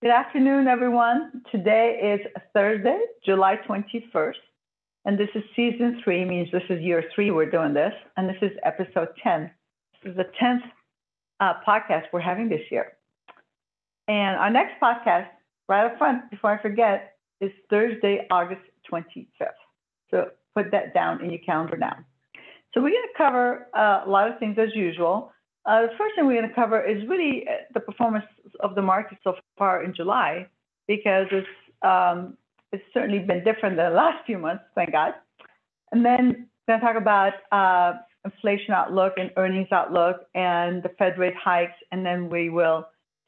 Good afternoon, everyone. Today is Thursday, July 21st, and this is season 3, means this is year 3 we're doing this, and this is episode 10. This is the 10th podcast we're having this year. And our next podcast, right up front, before I forget, is Thursday, August 25th. So put that down in your calendar now. So we're going to cover a lot of things as usual. The first thing we're going to cover is really the performance of the market so far in July, because it's certainly been different than the last few months, thank God. And then we're going to talk about inflation outlook and earnings outlook and the Fed rate hikes, and then we will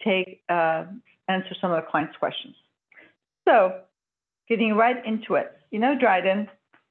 answer some of the clients' questions. So getting right into it, Dryden,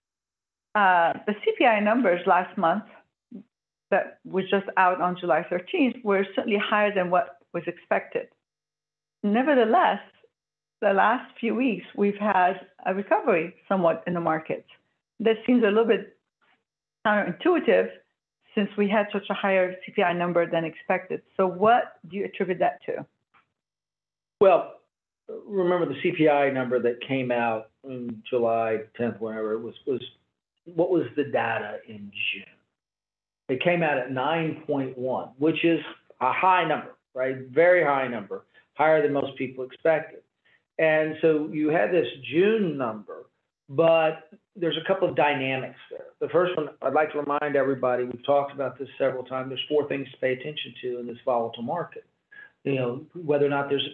the CPI numbers last month that was just out on July 13th were certainly higher than what was expected. Nevertheless, the last few weeks, we've had a recovery somewhat in the market. That seems a little bit counterintuitive since we had such a higher CPI number than expected. So what do you attribute that to? Well, remember the CPI number that came out in July 10th, whenever it was what was the data in June? It came out at 9.1, which is a high number, right? Very high number, higher than most people expected. And so you had this June number, but there's a couple of dynamics there. The first one, I'd like to remind everybody, we've talked about this several times, there's 4 things to pay attention to in this volatile market. Whether or not there's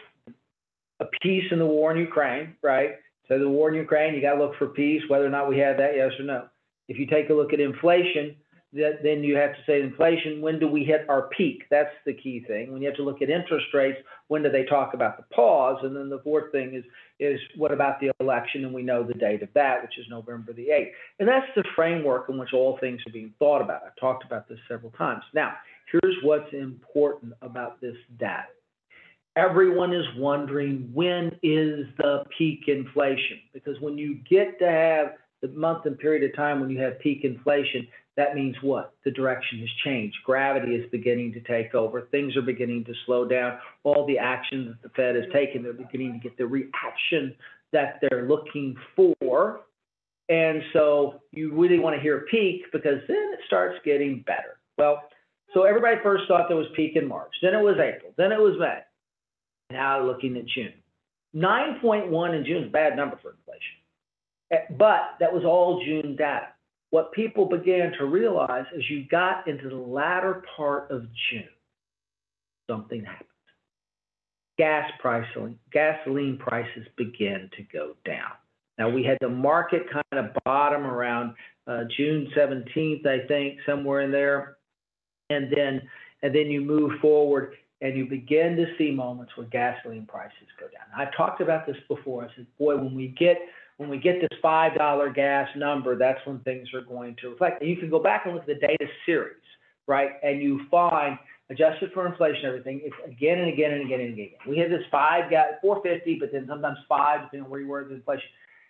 a peace in the war in Ukraine, right? So the war in Ukraine, you got to look for peace, whether or not we have that, yes or no. If you take a look at inflation, then you have to say inflation, when do we hit our peak? That's the key thing. When you have to look at interest rates, when do they talk about the pause? And then the fourth thing is what about the election? And we know the date of that, which is November the 8th. And that's the framework in which all things are being thought about. I've talked about this several times. Now, here's what's important about this data. Everyone is wondering, when is the peak inflation? Because when you get to have the month and period of time when you have peak inflation, that means what? The direction has changed. Gravity is beginning to take over. Things are beginning to slow down. All the actions that the Fed has taken, they're beginning to get the reaction that they're looking for. And so you really want to hear peak, because then it starts getting better. Well, so everybody first thought there was peak in March. Then it was April. Then it was May. Now looking at June. 9.1 in June is a bad number for inflation. But that was all June data. What people began to realize as you got into the latter part of June, something happened. Gasoline prices began to go down. Now, we had the market kind of bottom around June 17th, I think, somewhere in there. And then you move forward and you begin to see moments where gasoline prices go down. I've talked about this before. I said, boy, when we get this $5 gas number, that's when things are going to reflect. And you can go back and look at the data series, right? And you find, adjusted for inflation, everything, it's again and again and again and again. We had this $4.50, but then sometimes $5, depending on where you were with inflation,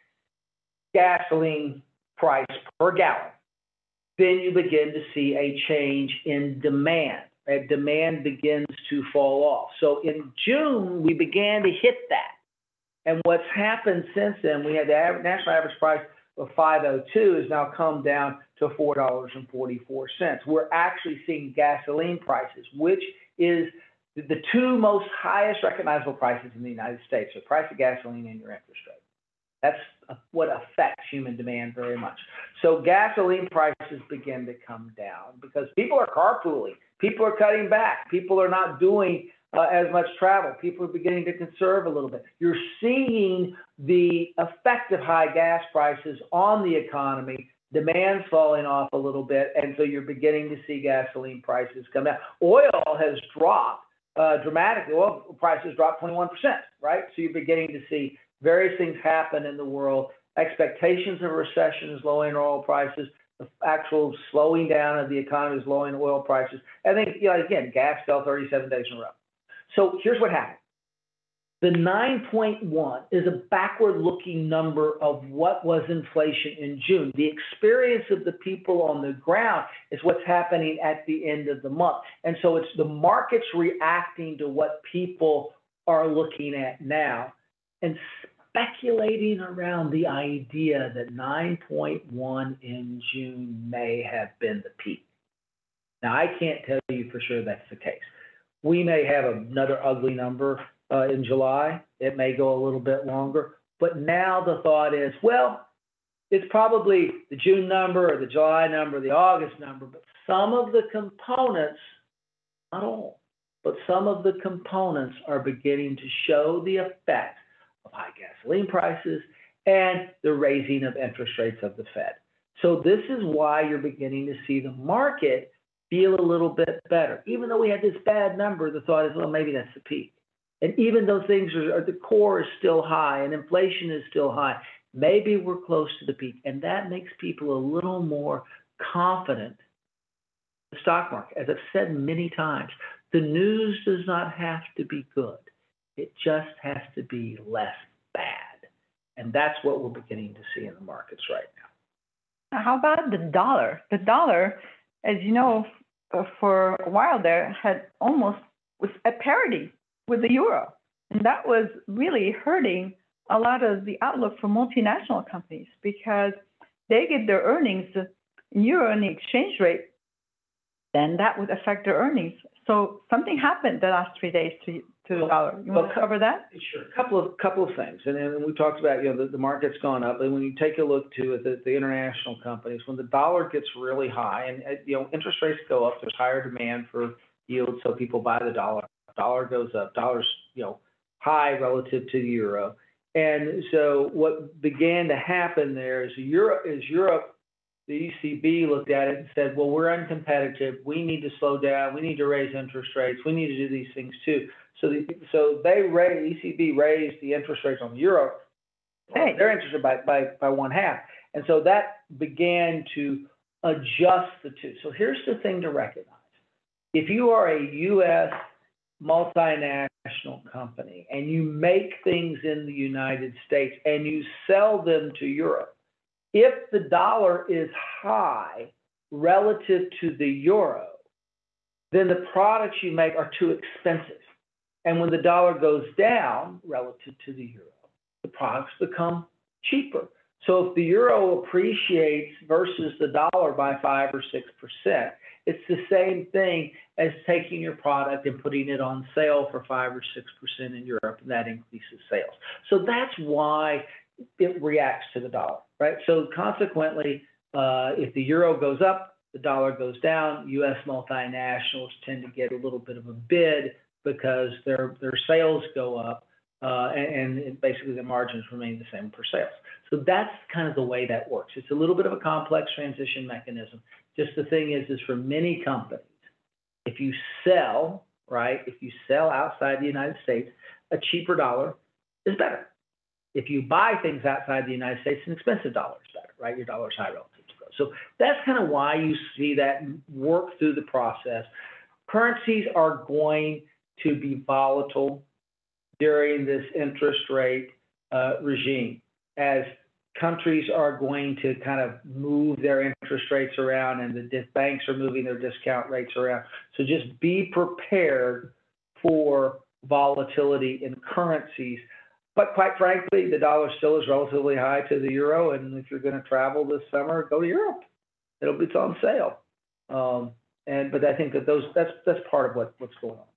gasoline price per gallon. Then you begin to see a change in demand. Right? Demand begins to fall off. So in June, we began to hit that. And what's happened since then, we had the national average price of $5.02 has now come down to $4.44. We're actually seeing gasoline prices, which is the 2 most highest recognizable prices in the United States, the price of gasoline and your interest rate. That's what affects human demand very much. So gasoline prices begin to come down because people are carpooling. People are cutting back. People are not doing as much travel. People are beginning to conserve a little bit. You're seeing the effect of high gas prices on the economy, demand falling off a little bit, and so you're beginning to see gasoline prices come down. Oil has dropped dramatically. Oil prices dropped 21%, right? So you're beginning to see various things happen in the world. Expectations of a recession is lowering oil prices. The actual slowing down of the economy is lowering oil prices. I think, again, gas fell 37 days in a row. So here's what happened. The 9.1 is a backward-looking number of what was inflation in June. The experience of the people on the ground is what's happening at the end of the month. And so it's the markets reacting to what people are looking at now and speculating around the idea that 9.1 in June may have been the peak. Now, I can't tell you for sure that's the case. We may have another ugly number in July. It may go a little bit longer. But now the thought is, well, it's probably the June number or the July number, the August number, but some of the components, not all, but some of the components are beginning to show the effect of high gasoline prices and the raising of interest rates of the Fed. So this is why you're beginning to see the market feel a little bit better. Even though we had this bad number, the thought is, well, maybe that's the peak. And even though things are, the core is still high and inflation is still high, maybe we're close to the peak. And that makes people a little more confident in the stock market. As I've said many times, the news does not have to be good. It just has to be less bad. And that's what we're beginning to see in the markets right now. How about the dollar? The dollar, as you know, for a while there was at parity with the euro. And that was really hurting a lot of the outlook for multinational companies because they get their earnings in euro and the exchange rate, then that would affect their earnings. So something happened the last 3 days to the dollar. You want to cover that? Sure. A couple of things. And then we talked about, the market's gone up. And when you take a look to the international companies, when the dollar gets really high and, interest rates go up, there's higher demand for yield. So people buy the dollar. Dollar goes up. Dollar's, high relative to the euro. And so what began to happen there is Europe, the ECB looked at it and said, well, we're uncompetitive. We need to slow down. We need to raise interest rates. We need to do these things too. So ECB raised the interest rates on the euro. Hey. They're interested by 1/2. And so that began to adjust the two. So here's the thing to recognize. If you are a U.S. multinational company and you make things in the United States and you sell them to Europe, if the dollar is high relative to the euro, then the products you make are too expensive. And when the dollar goes down relative to the euro, the products become cheaper. So if the euro appreciates versus the dollar by 5 or 6%, it's the same thing as taking your product and putting it on sale for 5 or 6% in Europe, and that increases sales. So that's why it reacts to the dollar, right? So consequently, if the euro goes up, the dollar goes down. U.S. multinationals tend to get a little bit of a bid because their sales go up, and basically the margins remain the same for sales. So that's kind of the way that works. It's a little bit of a complex transition mechanism. Just the thing is for many companies, if you sell, right, if you sell outside the United States, a cheaper dollar is better. If you buy things outside the United States, an expensive dollar is better, right? Your dollar is high relative to growth. So that's kind of why you see that work through the process. Currencies are going to be volatile during this interest rate regime, as countries are going to kind of move their interest rates around and the banks are moving their discount rates around. So just be prepared for volatility in currencies. But quite frankly, the dollar still is relatively high to the euro. And if you're going to travel this summer, go to Europe. It's on sale. But I think that that's part of what's going on.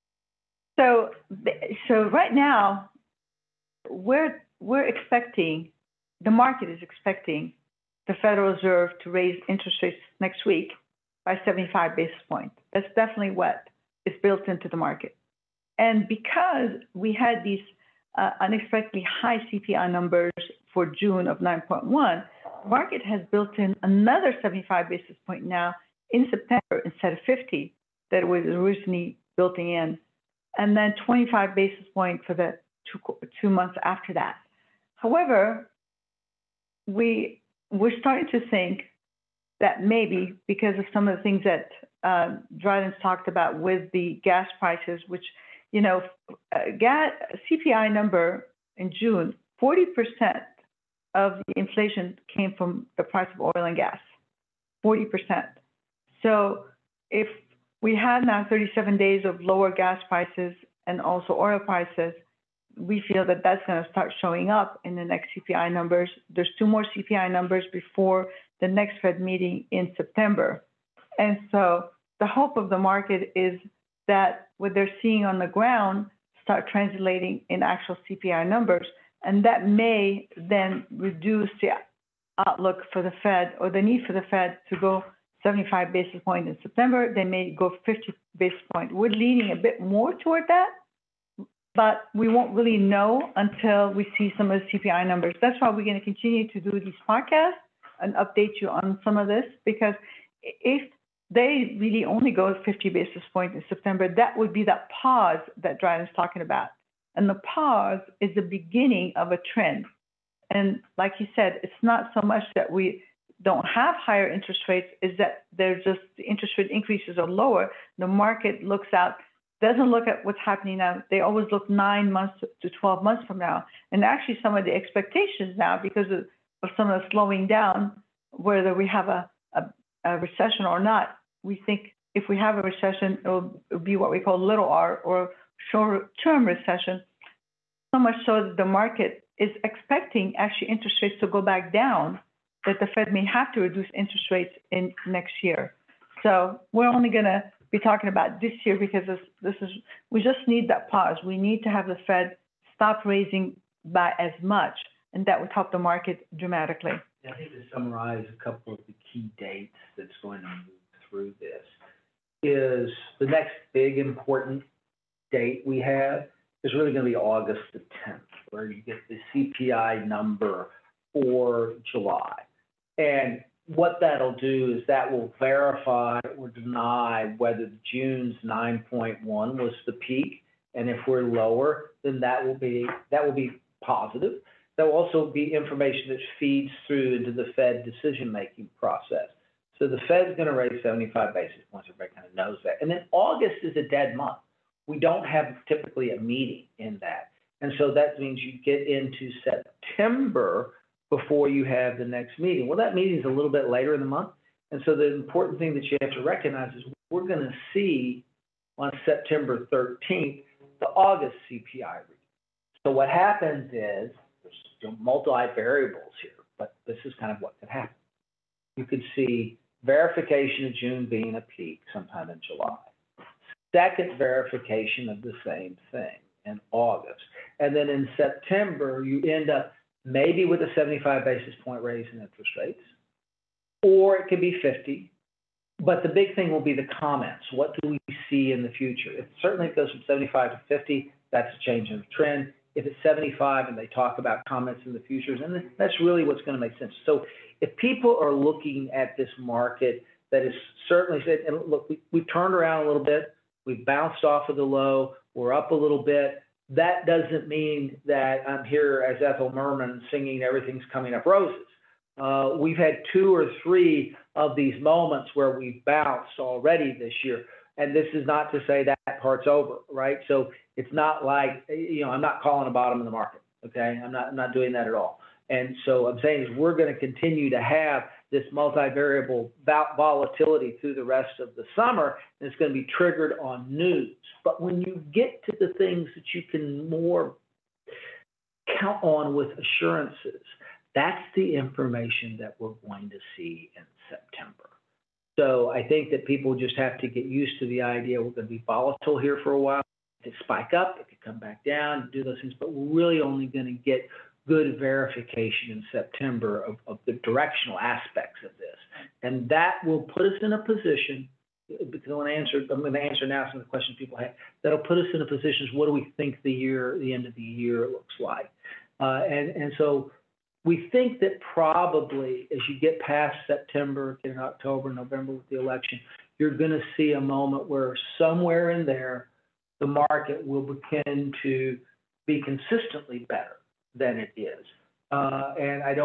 So right now, we're expecting, the market is expecting the Federal Reserve to raise interest rates next week by 75 basis points. That's definitely what is built into the market. And because we had these unexpectedly high CPI numbers for June of 9.1, the market has built in another 75 basis point now in September instead of 50 that was originally built in, and then 25 basis points for the two months after that. However, we're starting to think that maybe because of some of the things that Dryden's talked about with the gas prices, which, CPI number in June, 40% of the inflation came from the price of oil and gas, 40%. So if we had now 37 days of lower gas prices and also oil prices, we feel that that's going to start showing up in the next CPI numbers. There's 2 more CPI numbers before the next Fed meeting in September. And so the hope of the market is that what they're seeing on the ground start translating in actual CPI numbers, and that may then reduce the outlook for the Fed, or the need for the Fed to go 75 basis points in September. They may go 50 basis points. We're leaning a bit more toward that, but we won't really know until we see some of the CPI numbers. That's why we're going to continue to do these podcasts and update you on some of this, because if they really only go 50 basis points in September, that would be that pause that Dryden's talking about. And the pause is the beginning of a trend. And like you said, it's not so much that we don't have higher interest rates, is that they're just, the interest rate increases are lower. The market looks out, doesn't look at what's happening now. They always look 9 months to 12 months from now. And actually some of the expectations now, because of some of the slowing down, whether we have a recession or not, we think if we have a recession, it'll be what we call little r, or short-term recession, so much so that the market is expecting actually interest rates to go back down, that the Fed may have to reduce interest rates in next year. So we're only going to be talking about this year because we just need that pause. We need to have the Fed stop raising by as much, and that would help the market dramatically. I think to summarize a couple of the key dates that's going to move through this is the next big important date we have is really going to be August the 10th, where you get the CPI number for July. And what that'll do is that will verify or deny whether June's 9.1 was the peak. And if we're lower, then that will be positive. There will also be information that feeds through into the Fed decision-making process. So the Fed's going to raise 75 basis points. Everybody kind of knows that. And then August is a dead month. We don't have typically a meeting in that. And so that means you get into September before you have the next meeting. Well, that meeting is a little bit later in the month. And so the important thing that you have to recognize is we're going to see on September 13th, the August CPI reading. So what happens is, there's multi-variables here, but this is kind of what could happen. You could see verification of June being a peak sometime in July. Second verification of the same thing in August. And then in September, you end up maybe with a 75 basis point raise in interest rates, or it could be 50. But the big thing will be the comments. What do we see in the future? If certainly it goes from 75 to 50, that's a change in the trend. If it's 75 and they talk about comments in the futures, and that's really what's going to make sense. So if people are looking at this market that is certainly, and look, we turned around a little bit, we bounced off of the low, we're up a little bit. That doesn't mean that I'm here as Ethel Merman singing everything's coming up roses. We've had 2 or 3 of these moments where we've bounced already this year. And this is not to say that part's over, right? So it's not like, I'm not calling a bottom in the market, okay? I'm not doing that at all. And so I'm saying is we're going to continue to have this multivariable volatility through the rest of the summer, and it's going to be triggered on news. But when you get to the things that you can more count on with assurances, that's the information that we're going to see in September. So I think that people just have to get used to the idea we're going to be volatile here for a while. It could spike up, it could come back down, do those things, but we're really only going to get good verification in September of the directional aspects of this. And that will put us in a position, because I'm going to answer now some of the questions people have, that'll put us in a position, what do we think the end of the year looks like? And so we think that probably as you get past September, get in October, November with the election, you're going to see a moment where somewhere in there, the market will begin to be consistently better than it is. And I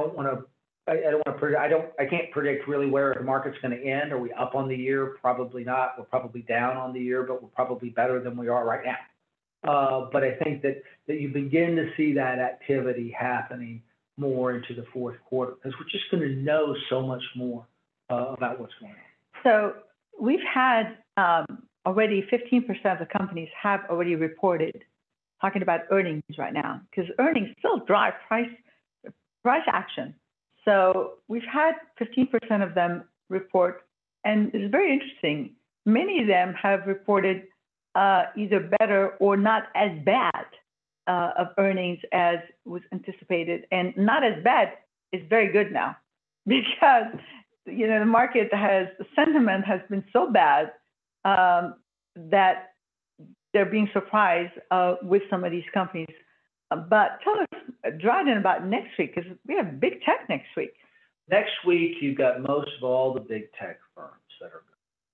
can't predict really where the market's going to end. Are we up on the year? Probably not. We're probably down on the year, but we're probably better than we are right now. But I think that you begin to see that activity happening more into the fourth quarter, because we're just going to know so much more about what's going on. So we've had already 15% of the companies have already reported, talking about earnings right now, because earnings still drive price action. So we've had 15% of them report, and it's very interesting. Many of them have reported either better or not as bad of earnings as was anticipated, and not as bad is very good now, because the sentiment has been so bad that they're being surprised with some of these companies. But tell us, Dryden, about next week, because we have big tech next week. Next week, you've got most of all the big tech firms that are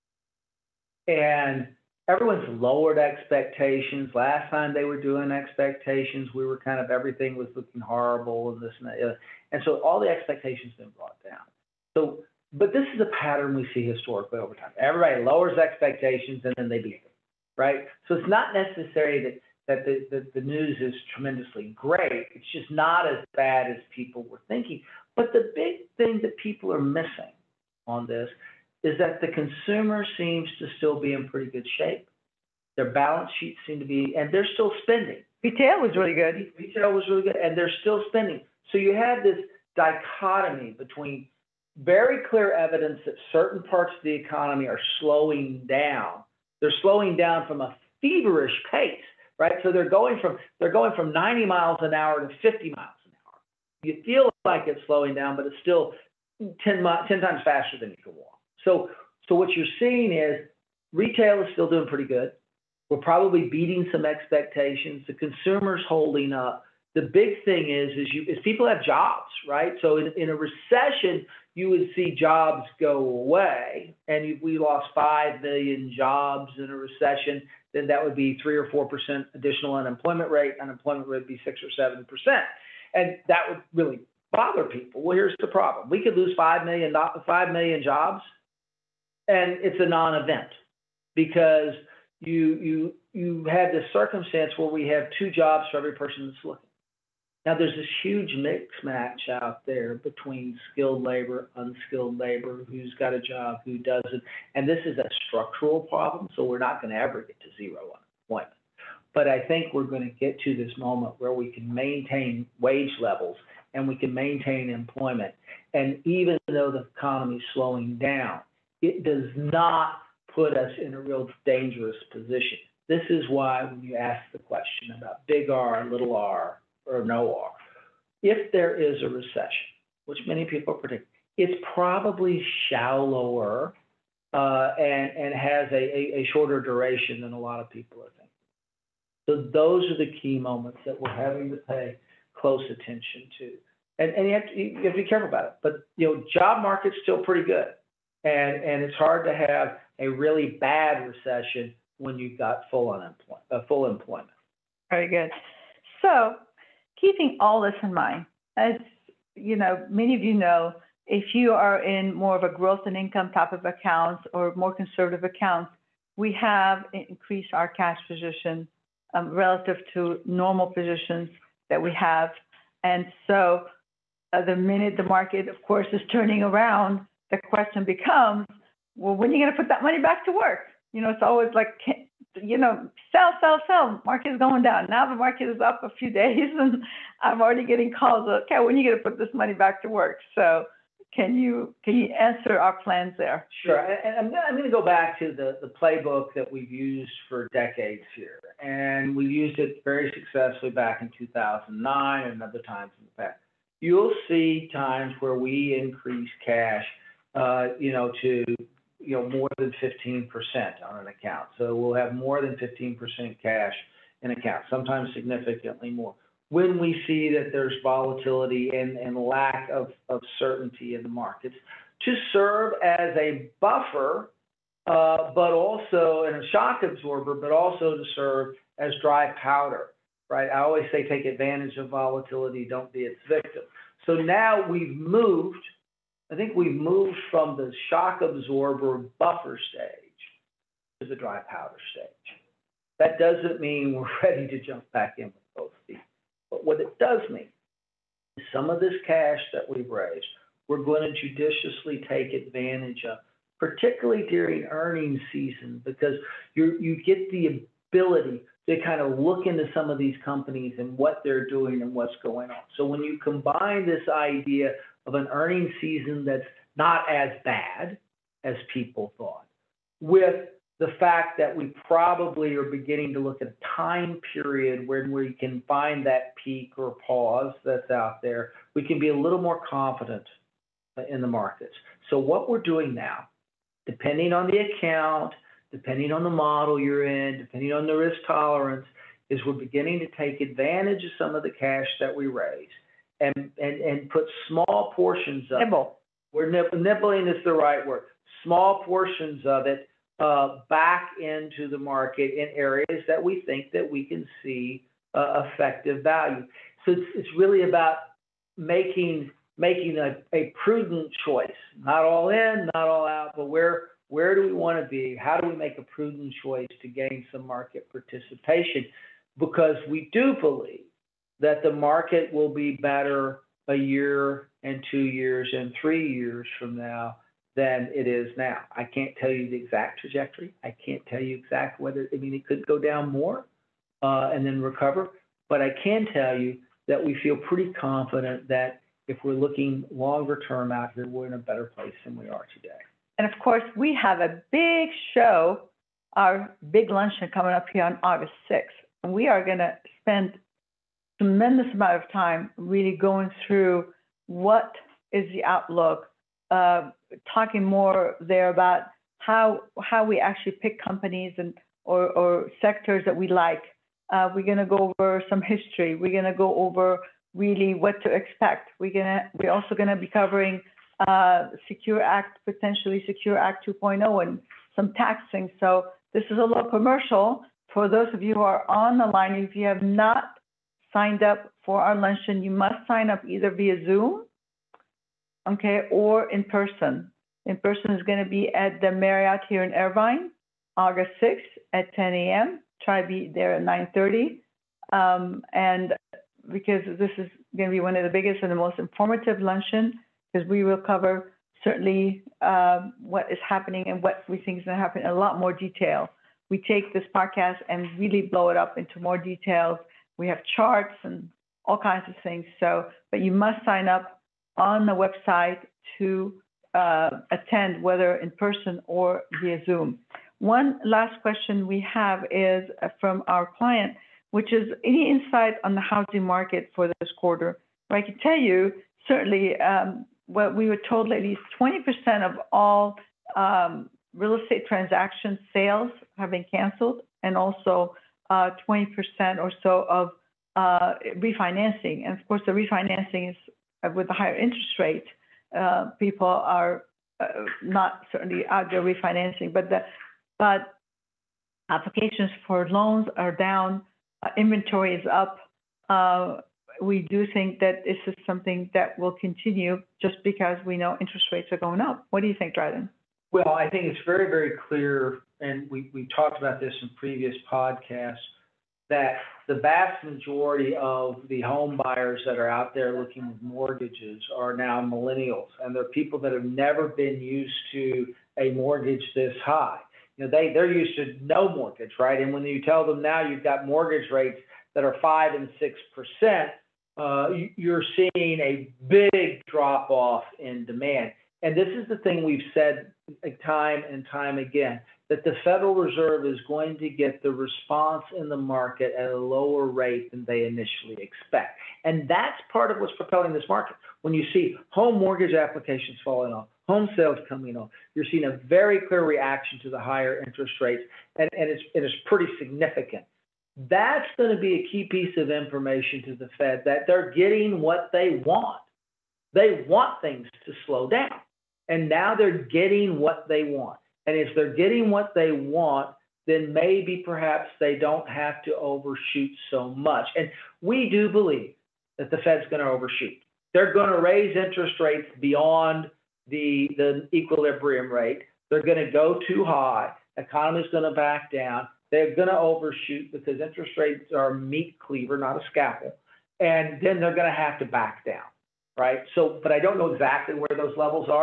good. And everyone's lowered expectations. Last time they were doing expectations, we were kind of, everything was looking horrible and this and that. And so all the expectations have been brought down. So, but this is a pattern we see historically over time. Everybody lowers expectations and then they beat them, right? So it's not necessary that the news is tremendously great. It's just not as bad as people were thinking. But the big thing that people are missing on this is that the consumer seems to still be in pretty good shape. Their balance sheets seem to be, and they're still spending. Retail was really good. Retail was really good, and they're still spending. So you have this dichotomy between very clear evidence that certain parts of the economy are slowing down. They're slowing down from a feverish pace, right? So they're going from 90 miles an hour to 50 miles an hour. You feel like it's slowing down, but it's still 10 times faster than you can walk. So what you're seeing is retail is still doing pretty good. We're probably beating some expectations. The consumer's holding up. The big thing is people have jobs, right? So in a recession, you would see jobs go away, and if we lost 5 million jobs in a recession, then that would be 3 or 4% additional unemployment rate. Unemployment rate would be 6 or 7%, and that would really bother people. Well, here's the problem: we could lose 5 million jobs, and it's a non-event, because you have this circumstance where we have 2 jobs for every person that's looking. Now, there's this huge mix match out there between skilled labor, unskilled labor, who's got a job, who doesn't. And this is a structural problem, so we're not going to ever get to zero unemployment. But I think we're going to get to this moment where we can maintain wage levels and we can maintain employment. And even though the economy is slowing down, it does not put us in a real dangerous position. This is why when you ask the question about big R, little r, or no R, if there is a recession, which many people predict, it's probably shallower and has a shorter duration than a lot of people are thinking. So those are the key moments that we're having to pay close attention to. And you have to be careful about it. But job market's still pretty good. And it's hard to have a really bad recession when you've got full employment. Very good. So keeping all this in mind, as many of you know, if you are in more of a growth and income type of accounts or more conservative accounts, we have increased our cash position relative to normal positions that we have. And so the minute the market, of course, is turning around, the question becomes, well, when are you going to put that money back to work? It's always like, sell. Market is going down. Now the market is up a few days, and I'm already getting calls. Okay, when are you going to put this money back to work? So can you answer our plans there? Sure. And I'm going to go back to the playbook that we've used for decades here. And we used it very successfully back in 2009 and other times in the past. You'll see times where we increase cash, to more than 15% on an account. So we'll have more than 15% cash in account, sometimes significantly more, when we see that there's volatility and lack of certainty in the markets, to serve as a buffer, but also in a shock absorber, but also to serve as dry powder, right? I always say take advantage of volatility, don't be its victim. So now we've moved from the shock absorber buffer stage to the dry powder stage. That doesn't mean we're ready to jump back in with both feet. But what it does mean is some of this cash that we've raised, we're going to judiciously take advantage of, particularly during earnings season, because you get the ability to kind of look into some of these companies and what they're doing and what's going on. So when you combine this idea of an earnings season that's not as bad as people thought, with the fact that we probably are beginning to look at a time period when we can find that peak or pause that's out there, we can be a little more confident in the markets. So what we're doing now, depending on the account, depending on the model you're in, depending on the risk tolerance, is we're beginning to take advantage of some of the cash that we raise and put small portions of Nibble. Nibbling is the right word. Small portions of it back into the market in areas that we think that we can see effective value. So it's really about making a prudent choice, not all in, not all out, but where do we want to be? How do we make a prudent choice to gain some market participation? Because we do believe that the market will be better a year and 2 years and 3 years from now than it is now. I can't tell you the exact trajectory. I can't tell you exactly it could go down more and then recover, but I can tell you that we feel pretty confident that if we're looking longer term out here, we're in a better place than we are today. And of course, we have a big show, our big luncheon coming up here on August 6th. And we are going to spend a tremendous amount of time really going through what is the outlook, talking more there about how we actually pick companies and or sectors that we like. We're going to go over some history. We're going to go over really what to expect. We're also going to be covering potentially Secure Act 2.0 and some tax things. So this is a little commercial for those of you who are on the line. If you have not signed up for our luncheon, you must sign up either via Zoom, okay, or in person. In person is going to be at the Marriott here in Irvine, August 6th at 10 a.m. Try to be there at 9:30. And because this is going to be one of the biggest and the most informative luncheon, because we will cover certainly what is happening and what we think is going to happen in a lot more detail. We take this podcast and really blow it up into more details. We have charts and all kinds of things. So, but you must sign up on the website to attend, whether in person or via Zoom. One last question we have is from our client, which is any insight on the housing market for this quarter? I can tell you, certainly, what we were told, at least 20% of all real estate transaction sales have been canceled, and also 20% or so of refinancing. And of course, the refinancing is with the higher interest rate. People are not certainly out there refinancing, but applications for loans are down. Inventory is up. We do think that this is something that will continue just because we know interest rates are going up. What do you think, Dryden? Well, I think it's very, very clear, and we talked about this in previous podcasts, that the vast majority of the home buyers that are out there looking with mortgages are now millennials, and they're people that have never been used to a mortgage this high. You know, they're used to no mortgage, right? And when you tell them now you've got mortgage rates that are 5% and 6%, you're seeing a big drop off in demand. And this is the thing we've said time and time again, that the Federal Reserve is going to get the response in the market at a lower rate than they initially expect. And that's part of what's propelling this market. When you see home mortgage applications falling off, home sales coming off, you're seeing a very clear reaction to the higher interest rates, and it's pretty significant. That's going to be a key piece of information to the Fed, that they're getting what they want. They want things to slow down, and now they're getting what they want. And if they're getting what they want, then maybe perhaps they don't have to overshoot so much. And we do believe that the Fed's going to overshoot. They're going to raise interest rates beyond the equilibrium rate. They're going to go too high. The economy's going to back down. They're going to overshoot because interest rates are a meat cleaver, not a scalpel. And then they're going to have to back down, right? So, but I don't know exactly where those levels are.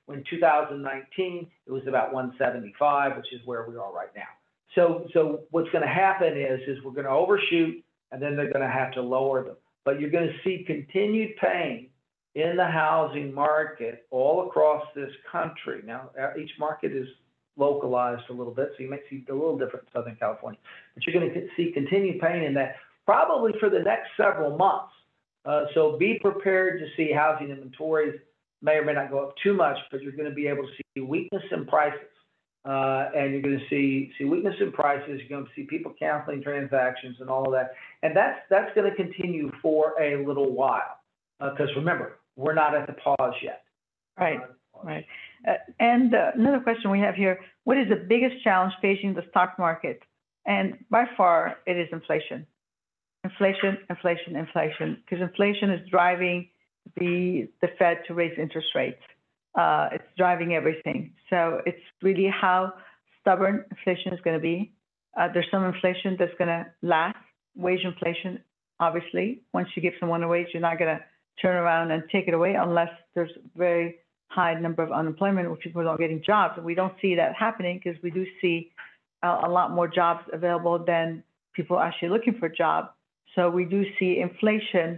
when 2019, it was about 175, which is where we are right now. So what's going to happen is we're going to overshoot, and then they're going to have to lower them. But you're going to see continued pain in the housing market all across this country. Now, each market is localized a little bit, so you might see a little different in Southern California. But you're going to see continued pain in that probably for the next several months. So be prepared to see housing inventories may or may not go up too much, but you're going to be able to see weakness in prices. And you're going to see weakness in prices. You're going to see people canceling transactions and all of that. And that's going to continue for a little while. Because remember, we're not at the pause yet. Right, right. And another question we have here, what is the biggest challenge facing the stock market? And by far, it is inflation. Inflation, because inflation is driving the Fed to raise interest rates. It's driving everything. So it's really how stubborn inflation is going to be. There's some inflation that's going to last. Wage inflation, obviously, once you give someone a wage, you're not going to turn around and take it away unless there's a very high number of unemployment or people not getting jobs. And we don't see that happening because we do see a lot more jobs available than people actually looking for a job. So we do see inflation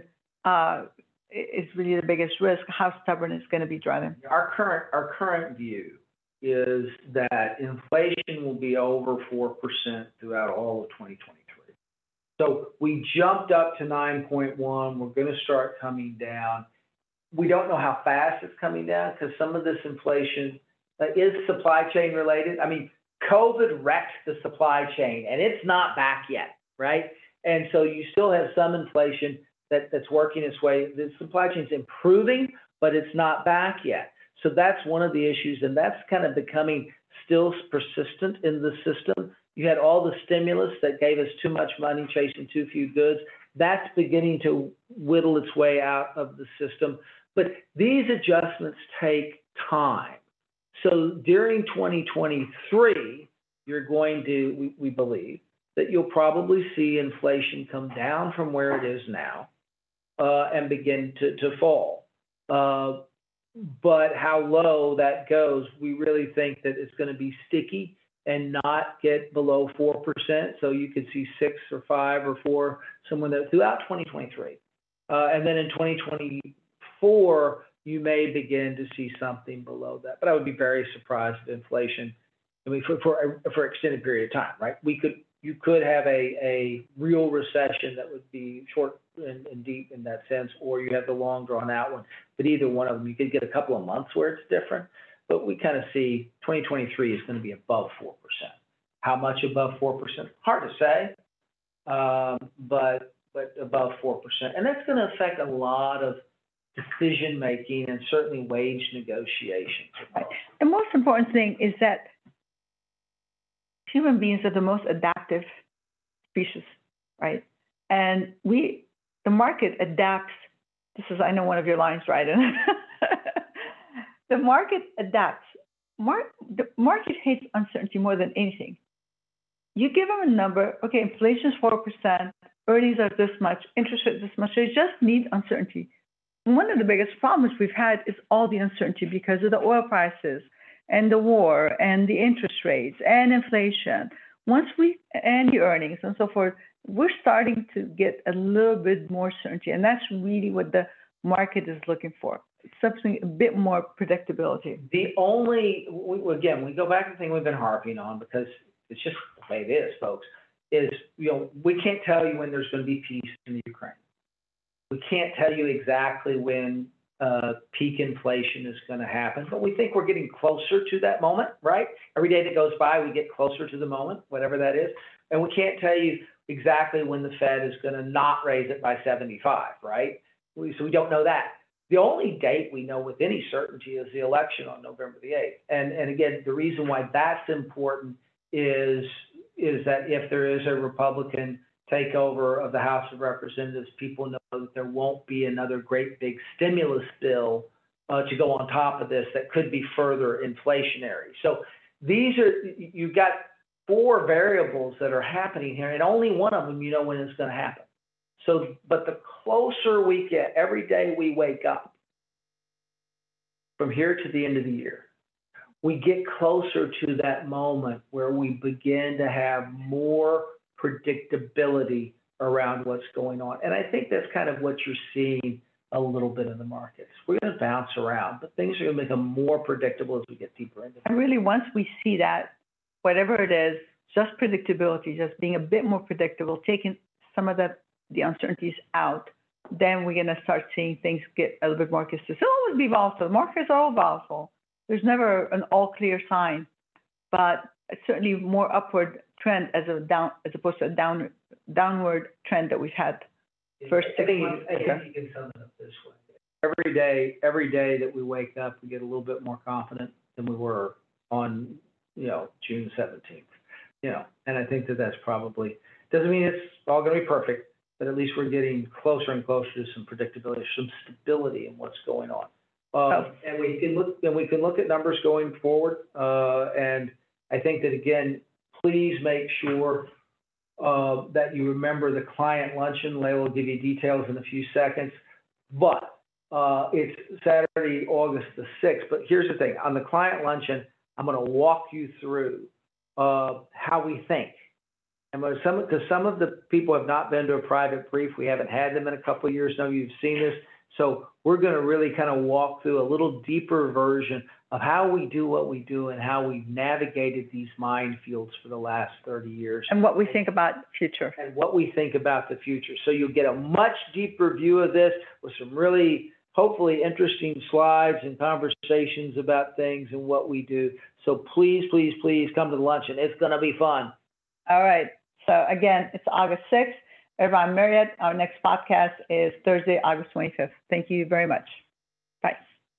is really the biggest risk, how stubborn it's going to be driving. Our current view is that inflation will be over 4% throughout all of 2023. So we jumped up to 9.1. We're going to start coming down. We don't know how fast it's coming down because some of this inflation is supply chain related. I mean, COVID wrecked the supply chain and it's not back yet, right? And so you still have some inflation that's working its way. The supply chain's improving, but it's not back yet. So that's one of the issues, and that's kind of becoming still persistent in the system. You had all the stimulus that gave us too much money chasing too few goods. That's beginning to whittle its way out of the system. But these adjustments take time. So during 2023, you're going to, we believe, that you'll probably see inflation come down from where it is now and begin to fall. But how low that goes, we really think that it's going to be sticky and not get below 4%. So you could see 6 or 5 or 4, somewhere that throughout 2023. And then in 2024, you may begin to see something below that. But I would be very surprised if inflation, I mean, for an extended period of time, right? You could have a real recession that would be short and deep in that sense, or you have the long drawn out one. But either one of them, you could get a couple of months where it's different. But we kind of see 2023 is going to be above 4%. How much above 4%? Hard to say, but above 4%. And that's going to affect a lot of decision making and certainly wage negotiations. Right. The most important thing is that human beings are the most adaptive species, right? And the market adapts. This is, I know, one of your lines, right? The market adapts. The market hates uncertainty more than anything. You give them a number, okay, inflation is 4%, earnings are this much, interest rate this much. They just need uncertainty. And one of the biggest problems we've had is all the uncertainty because of the oil prices and the war and the interest rates and inflation. And the earnings and so forth, we're starting to get a little bit more certainty. And that's really what the market is looking for. Something a bit more predictability. Again, we go back to the thing we've been harping on because it's just the way it is, folks, is, we can't tell you when there's going to be peace in Ukraine. We can't tell you exactly when peak inflation is going to happen, but we think we're getting closer to that moment, right? Every day that goes by, we get closer to the moment, whatever that is. And we can't tell you exactly when the Fed is going to not raise it by 75, right? So we don't know that. The only date we know with any certainty is the election on November the 8th. And again, the reason why that's important is that if there is a Republican takeover of the House of Representatives, people know that there won't be another great big stimulus bill to go on top of this that could be further inflationary. So you've got 4 variables that are happening here, and only one of them you know when it's going to happen. So, but the closer we get, every day we wake up, from here to the end of the year, we get closer to that moment where we begin to have more predictability around what's going on. And I think that's kind of what you're seeing a little bit in the markets. We're going to bounce around, but things are going to become more predictable as we get deeper into it. And really, once we see that, whatever it is, just predictability, just being a bit more predictable, taking some of the uncertainties out, then we're going to start seeing things get a little bit more consistent. It'll always be volatile. Markets are all volatile. There's never an all clear sign, but it's certainly more upward trend as opposed to a downward trend that we've had first 6 months. I think you can sum it up this way. Every day that we wake up, we get a little bit more confident than we were on, June 17th. And I think that's probably, doesn't mean it's all going to be perfect, but at least we're getting closer and closer to some predictability, some stability in what's going on. And we can look at numbers going forward. And I think that, again, please make sure that you remember the client luncheon. Leila will give you details in a few seconds. But it's Saturday, August the 6th. But here's the thing. On the client luncheon, I'm going to walk you through how we think. And because some of the people have not been to a private brief, we haven't had them in a couple of years. None of you have seen this. So we're going to really kind of walk through a little deeper version of how we do what we do and how we've navigated these minefields for the last 30 years. And what we think about future. And what we think about the future. So you'll get a much deeper view of this with some really, hopefully, interesting slides and conversations about things and what we do. So please, please, please come to the luncheon. It's going to be fun. All right. So again, it's August 6th. Everyone, Marriott, our next podcast is Thursday, August 25th. Thank you very much. Bye.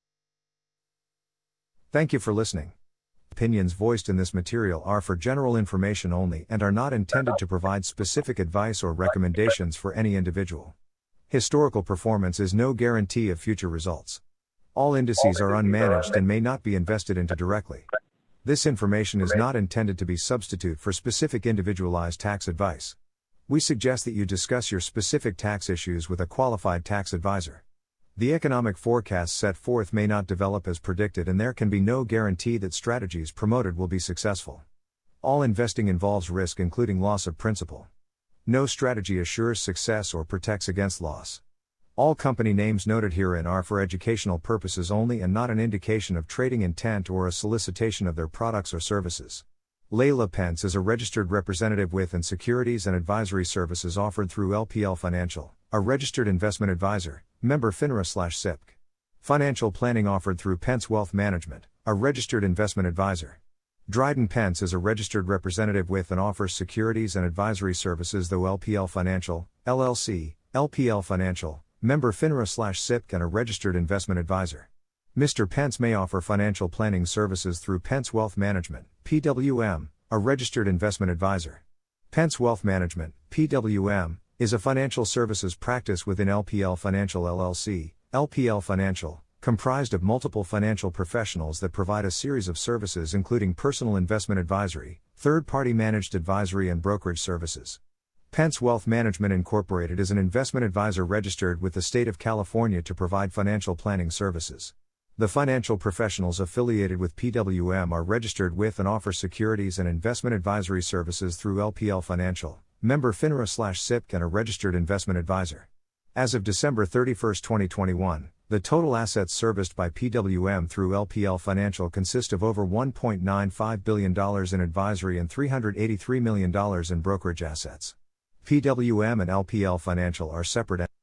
Thank you for listening. Opinions voiced in this material are for general information only and are not intended to provide specific advice or recommendations for any individual. Historical performance is no guarantee of future results. All indices are unmanaged and may not be invested into directly. This information is not intended to be substitute for specific individualized tax advice. We suggest that you discuss your specific tax issues with a qualified tax advisor. The economic forecasts set forth may not develop as predicted, and there can be no guarantee that strategies promoted will be successful. All investing involves risk, including loss of principal. No strategy assures success or protects against loss. All company names noted herein are for educational purposes only and not an indication of trading intent or a solicitation of their products or services. Leila Pence is a registered representative with and securities and advisory services offered through LPL Financial, a registered investment advisor, member FINRA/SIPC. Financial planning offered through Pence Wealth Management, a registered investment advisor. Dryden Pence is a registered representative with and offers securities and advisory services through LPL Financial, LLC, LPL Financial, member FINRA/SIPC and a registered investment advisor. Mr. Pence may offer financial planning services through Pence Wealth Management, PWM, a registered investment advisor. Pence Wealth Management, PWM, is a financial services practice within LPL Financial LLC, LPL Financial, comprised of multiple financial professionals that provide a series of services including personal investment advisory, third-party managed advisory and brokerage services. Pence Wealth Management Incorporated is an investment advisor registered with the state of California to provide financial planning services. The financial professionals affiliated with PWM are registered with and offer securities and investment advisory services through LPL Financial, member FINRA/SIPC and a registered investment advisor. As of December 31, 2021, the total assets serviced by PWM through LPL Financial consist of over $1.95 billion in advisory and $383 million in brokerage assets. PWM and LPL Financial are separate